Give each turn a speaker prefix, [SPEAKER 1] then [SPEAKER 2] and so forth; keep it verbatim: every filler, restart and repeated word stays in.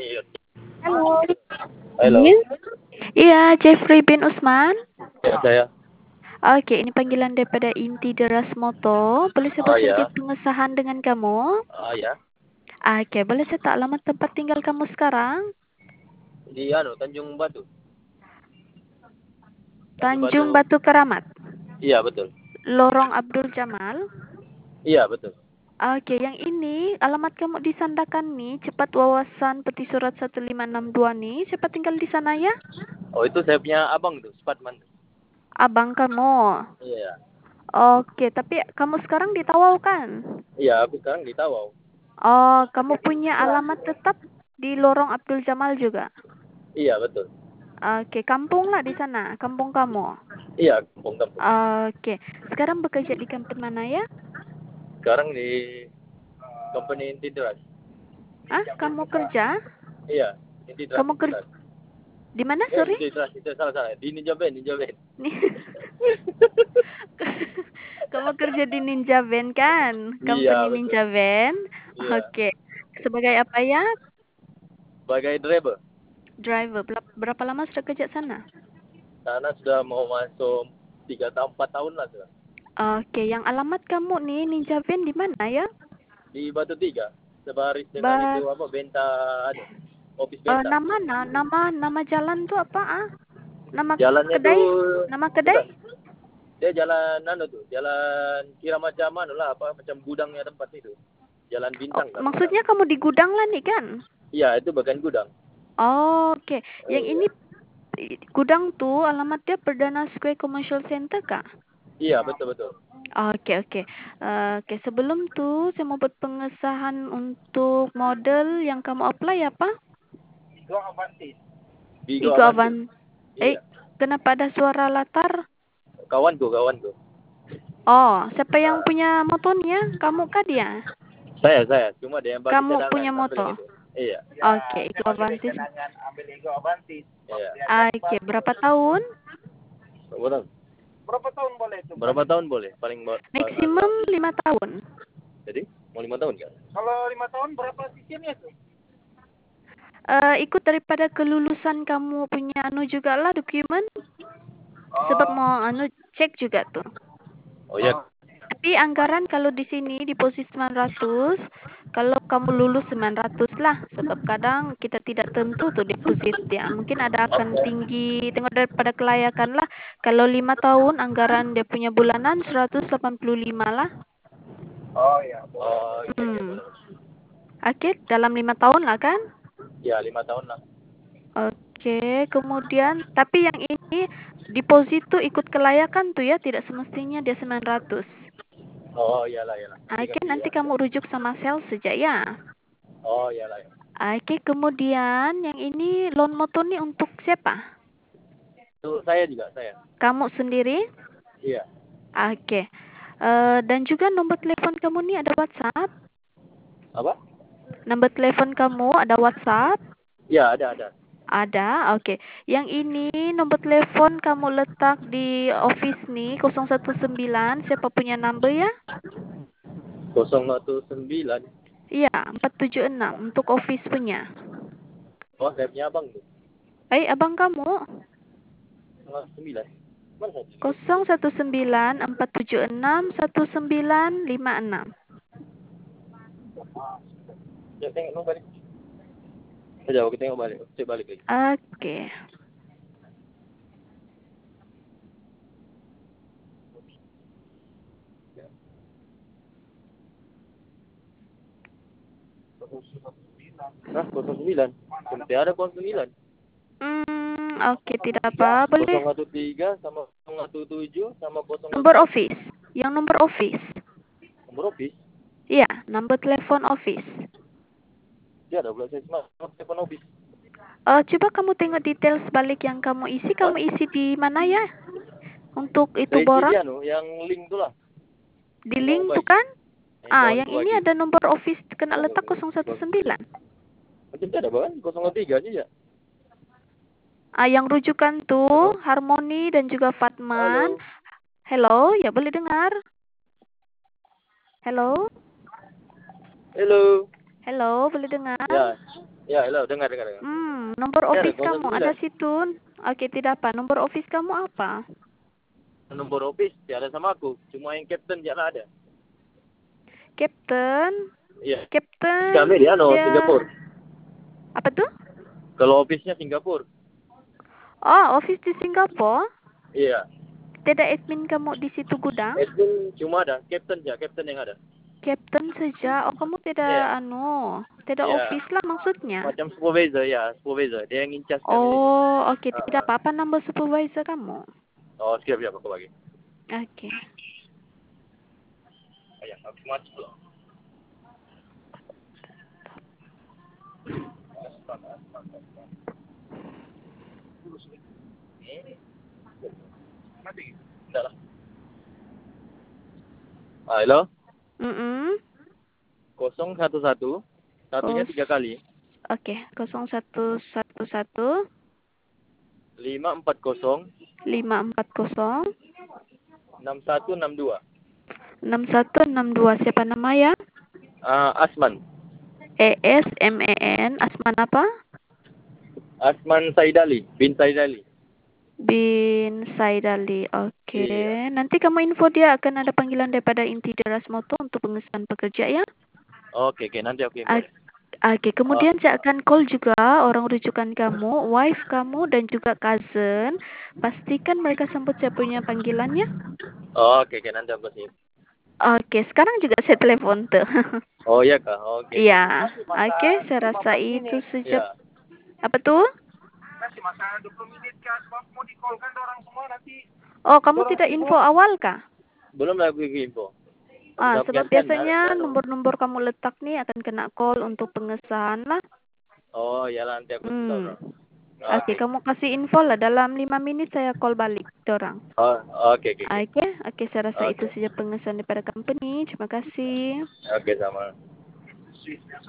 [SPEAKER 1] Halo.
[SPEAKER 2] Halo.
[SPEAKER 1] Iya. Iya, Jeffrey bin Usman.
[SPEAKER 2] Ya, saya.
[SPEAKER 1] Oke, ini panggilan daripada Inti Deras Moto. Boleh saya
[SPEAKER 2] Oh
[SPEAKER 1] bekerja
[SPEAKER 2] ya.
[SPEAKER 1] pengesahan dengan kamu?
[SPEAKER 2] Oh ya.
[SPEAKER 1] Oke, boleh saya tak alamat tempat tinggal kamu sekarang?
[SPEAKER 2] Di anu Tanjung Batu.
[SPEAKER 1] Tanjung Batu Keramat.
[SPEAKER 2] Iya, betul.
[SPEAKER 1] Lorong Abdul Jamal.
[SPEAKER 2] Iya, betul.
[SPEAKER 1] Oke, yang ini alamat kamu di Sandakan nih, cepat wawasan peti surat satu lima enam dua nih. Siapa tinggal di sana ya?
[SPEAKER 2] Oh, itu saya punya abang tuh, Supatman.
[SPEAKER 1] Abang kamu.
[SPEAKER 2] Iya.
[SPEAKER 1] Oke, tapi kamu sekarang di Tawau kan?
[SPEAKER 2] Iya, aku sekarang di Tawau.
[SPEAKER 1] Oh, kamu punya alamat tetap di Lorong Abdul Jamal juga?
[SPEAKER 2] Iya, betul.
[SPEAKER 1] Oke, kampung lah di sana, kampung kamu.
[SPEAKER 2] Iya, kampung-kampung.
[SPEAKER 1] Oke, sekarang bekerja di kampung mana ya?
[SPEAKER 2] Sekarang di company Inti Deras.
[SPEAKER 1] Ah, kamu kerja?
[SPEAKER 2] Iya, Inti Deras,
[SPEAKER 1] Kamu
[SPEAKER 2] Inti
[SPEAKER 1] kerja
[SPEAKER 2] Deras.
[SPEAKER 1] di mana,
[SPEAKER 2] Eh,
[SPEAKER 1] sorry?
[SPEAKER 2] Inti Deras, itu salah-salah. Di Ninja Band, Ninja Band.
[SPEAKER 1] Nih. Kamu kerja di Ninja Van kan?
[SPEAKER 2] Iya,
[SPEAKER 1] Company
[SPEAKER 2] betul.
[SPEAKER 1] Ninja Van.
[SPEAKER 2] Iya.
[SPEAKER 1] Oke. Sebagai apa ya?
[SPEAKER 2] Sebagai driver.
[SPEAKER 1] Driver. Berapa, berapa lama sudah kerja sana?
[SPEAKER 2] Sana sudah mau masuk tiga tahun, empat tahun lah sudah.
[SPEAKER 1] Oke, yang alamat kamu nih Ninja Van di mana ya?
[SPEAKER 2] Di Batu Tiga. Sebaris dengan
[SPEAKER 1] Ba
[SPEAKER 2] itu apa benta anu, office
[SPEAKER 1] uh,
[SPEAKER 2] benta.
[SPEAKER 1] nama na, nama nama jalan tuh apa ah? Nama
[SPEAKER 2] Jalannya tuh
[SPEAKER 1] kedai? Nama kedai?
[SPEAKER 2] bukan. Dia jalan anu tuh, jalan kira macam anu lah apa macam gudangnya tempat itu. Jalan
[SPEAKER 1] Oh,
[SPEAKER 2] bintang lah bintang.
[SPEAKER 1] maksudnya kamu di gudang lah nih kan?
[SPEAKER 2] Iya, itu bagian gudang.
[SPEAKER 1] Oh, oke. Yang
[SPEAKER 2] Iya.
[SPEAKER 1] ini gudang tuh alamatnya Perdana Square Commercial Center kak?
[SPEAKER 2] Iya, betul betul.
[SPEAKER 1] Oke, oke. Eh, Oke, sebelum tuh saya mau buat pengesahan untuk model yang kamu apply apa?
[SPEAKER 2] Bigo Avantis. Bigo
[SPEAKER 1] Vigo
[SPEAKER 2] Avantis.
[SPEAKER 1] Avan. Eh,
[SPEAKER 2] Iya.
[SPEAKER 1] kenapa ada suara latar?
[SPEAKER 2] Kawanku, kawanku.
[SPEAKER 1] Oh, siapa yang
[SPEAKER 2] Nah,
[SPEAKER 1] punya motonya? Kamu kah dia?
[SPEAKER 2] saya saya cuma dia yang bagi
[SPEAKER 1] Kamu
[SPEAKER 2] cadangan
[SPEAKER 1] punya
[SPEAKER 2] ambil
[SPEAKER 1] moto?
[SPEAKER 2] yang itu. Iya.
[SPEAKER 1] Oke, Vigo Avantis.
[SPEAKER 2] Ambil Bigo Avantis. Iya.
[SPEAKER 1] Oke, berapa tahun?
[SPEAKER 2] Berapa tahun? Berapa tahun boleh itu? Berapa tahun boleh? Paling ba- ba- anu
[SPEAKER 1] Maksimum
[SPEAKER 2] lah.
[SPEAKER 1] lima tahun.
[SPEAKER 2] Jadi mau lima tahun kan? Kalau lima tahun berapa sistemnya tuh?
[SPEAKER 1] Eh, ikut daripada kelulusan kamu punya anu juga lah dokumen. Sebab
[SPEAKER 2] Oh.
[SPEAKER 1] mau anu cek juga tuh.
[SPEAKER 2] Oh ya.
[SPEAKER 1] Tapi anggaran kalau di sini di posisi sembilan ratus, kalau kamu lulus sembilan ratus lah. Sebab kadang kita tidak tentu tuh deposit dia. Mungkin ada akan
[SPEAKER 2] Oke.
[SPEAKER 1] tinggi, tengok daripada kelayakan lah. Kalau lima tahun anggaran dia punya bulanan seratus delapan puluh lima lah.
[SPEAKER 2] Oh ya. Oh iya iya
[SPEAKER 1] Hmm.
[SPEAKER 2] boleh.
[SPEAKER 1] Oke, dalam lima tahun lah kan?
[SPEAKER 2] Ya lima tahun lah.
[SPEAKER 1] Oke, kemudian tapi yang ini deposit tuh ikut kelayakan tuh ya, tidak semestinya dia sembilan ratus.
[SPEAKER 2] Oh iyalah iyalah.
[SPEAKER 1] Oke,
[SPEAKER 2] Diganti
[SPEAKER 1] nanti
[SPEAKER 2] ya.
[SPEAKER 1] kamu rujuk sama sales saja ya.
[SPEAKER 2] Oh iyalah ya.
[SPEAKER 1] Oke, kemudian yang ini loan motor nih untuk siapa?
[SPEAKER 2] Itu saya juga saya.
[SPEAKER 1] Kamu sendiri?
[SPEAKER 2] Iya.
[SPEAKER 1] Oke. Eh, dan juga nomor telepon kamu nih ada WhatsApp?
[SPEAKER 2] Apa?
[SPEAKER 1] Nomor telepon kamu ada WhatsApp?
[SPEAKER 2] Iya ada ada.
[SPEAKER 1] Ada, oke. Yang ini nomor telepon kamu letak di office nih nol satu sembilan, siapa punya number ya?
[SPEAKER 2] Kosong satu sembilan.
[SPEAKER 1] Iya, empat tujuh enam untuk office punya.
[SPEAKER 2] Oh saya punya abang tuh.
[SPEAKER 1] Eh, abang kamu?
[SPEAKER 2] Kosong sembilan. Mana satu?
[SPEAKER 1] nol satu sembilan empat tujuh enam satu sembilan lima enam.
[SPEAKER 2] Ya tengok nomor balik. Sekejap aku tengok balik. Cek balik lagi.
[SPEAKER 1] Oke.
[SPEAKER 2] Hah? Kosong sembilan. Tidak ada kosong sembilan.
[SPEAKER 1] Hmm, oke, tidak apa. Boleh
[SPEAKER 2] Kosong satu tiga sama kosong satu tujuh sama kosong
[SPEAKER 1] nomor
[SPEAKER 2] empat.
[SPEAKER 1] office. Yang nomor office.
[SPEAKER 2] Nomor office.
[SPEAKER 1] Iya, nomor telepon office.
[SPEAKER 2] Dia ada pula saya cuma nomor telepon office.
[SPEAKER 1] Uh, coba kamu tengok details balik yang kamu isi.
[SPEAKER 2] Hah?
[SPEAKER 1] Kamu isi di mana ya? Untuk itu
[SPEAKER 2] Saya isi
[SPEAKER 1] borang?
[SPEAKER 2] dia no, yang link tu lah.
[SPEAKER 1] Di
[SPEAKER 2] Yang
[SPEAKER 1] link
[SPEAKER 2] kamu
[SPEAKER 1] tuh
[SPEAKER 2] bagi.
[SPEAKER 1] kan?
[SPEAKER 2] Yang
[SPEAKER 1] Ah,
[SPEAKER 2] kawan
[SPEAKER 1] yang
[SPEAKER 2] tu
[SPEAKER 1] ini
[SPEAKER 2] bagi.
[SPEAKER 1] ada nomor office kena letak nol satu sembilan.
[SPEAKER 2] Macam tu ada apa kan? kosong tiga je ya.
[SPEAKER 1] Ah, yang rujukan tuh
[SPEAKER 2] Halo?
[SPEAKER 1] Harmony dan juga Fatman.
[SPEAKER 2] Halo.
[SPEAKER 1] Hello, ya boleh dengar? Hello?
[SPEAKER 2] Hello.
[SPEAKER 1] Hello, boleh dengar?
[SPEAKER 2] Ya. Ya, halo, dengar, dengar, dengar.
[SPEAKER 1] Hmm, nomor
[SPEAKER 2] Ya,
[SPEAKER 1] office
[SPEAKER 2] nol
[SPEAKER 1] kamu
[SPEAKER 2] satu
[SPEAKER 1] ada
[SPEAKER 2] sembilan.
[SPEAKER 1] situ? Oke, tidak apa. Nomor office kamu apa?
[SPEAKER 2] Nomor office tidak ada sama aku, cuma yang captain jangan ada.
[SPEAKER 1] Captain?
[SPEAKER 2] Iya. Kami
[SPEAKER 1] Captain
[SPEAKER 2] dia no
[SPEAKER 1] dia
[SPEAKER 2] Singapura.
[SPEAKER 1] apa tuh?
[SPEAKER 2] Kalau office-nya Singapura.
[SPEAKER 1] Oh, office di Singapura?
[SPEAKER 2] Iya.
[SPEAKER 1] Tidak admin kamu di situ gudang?
[SPEAKER 2] Admin cuma ada captain ya, captain yang ada.
[SPEAKER 1] Captain saja. Oh, kamu tidak
[SPEAKER 2] Iya.
[SPEAKER 1] anu, tidak
[SPEAKER 2] Iya.
[SPEAKER 1] office lah maksudnya.
[SPEAKER 2] Macam supervisor ya, supervisor. Dia yang in charge kami di sini.
[SPEAKER 1] Oh, oke,
[SPEAKER 2] Ah,
[SPEAKER 1] tidak
[SPEAKER 2] ah.
[SPEAKER 1] apa-apa nama supervisor kamu.
[SPEAKER 2] Oh, siap siap aku bagi.
[SPEAKER 1] Oke.
[SPEAKER 2] Ayah, aku masuk loh. Mati. Enggak lah. Ah, halo.
[SPEAKER 1] Mm-mm.
[SPEAKER 2] Kosong satu satu. Satunya
[SPEAKER 1] Kos.
[SPEAKER 2] tiga kali.
[SPEAKER 1] Oke, kosong satu satu satu
[SPEAKER 2] Lima empat kosong.
[SPEAKER 1] lima empat kosong
[SPEAKER 2] Enam satu enam dua.
[SPEAKER 1] enam satu enam dua. Siapa nama ya?
[SPEAKER 2] Ah, Asman.
[SPEAKER 1] E S M E N. Asman apa?
[SPEAKER 2] Asman Saidali, bin Saidali.
[SPEAKER 1] Bin Saidali. Oke.
[SPEAKER 2] Iya.
[SPEAKER 1] Nanti kamu info dia akan ada panggilan daripada Inti Deras Moto untuk pengesahan pekerja ya.
[SPEAKER 2] Oke, oke, nanti aku info.
[SPEAKER 1] Oke, okay.
[SPEAKER 2] Oh,
[SPEAKER 1] Kemudian saya akan call juga orang rujukan kamu, wife kamu dan juga cousin. Pastikan mereka sambut saya punya panggilannya.
[SPEAKER 2] oh, oke, oke, nanti aku sih.
[SPEAKER 1] Oke, sekarang juga saya telepon tuh.
[SPEAKER 2] Oh iya kak, oke, oke.
[SPEAKER 1] Iya, oke, saya rasa itu saja.
[SPEAKER 2] Iya.
[SPEAKER 1] Apa tuh?
[SPEAKER 2] Masih masa dua puluh menit kak, mau di call kan orang semua nanti.
[SPEAKER 1] Oh, kamu tidak info awal kah?
[SPEAKER 2] Belum lagi info.
[SPEAKER 1] Ah,
[SPEAKER 2] Sebab
[SPEAKER 1] sebab
[SPEAKER 2] gantian,
[SPEAKER 1] biasanya
[SPEAKER 2] anu.
[SPEAKER 1] nomor-nomor kamu letak nih akan kena call untuk pengesahan lah.
[SPEAKER 2] Oh ya nanti aku kasih tahu.
[SPEAKER 1] Hmm. Oke,
[SPEAKER 2] Oke.
[SPEAKER 1] kamu kasih info lah dalam lima menit saya call balik dorang.
[SPEAKER 2] Oh, oke, oke, oke.
[SPEAKER 1] Oke, oke, saya rasa itu
[SPEAKER 2] Oke.
[SPEAKER 1] saja pengesahan daripada company. Terima kasih.
[SPEAKER 2] Oke, sama.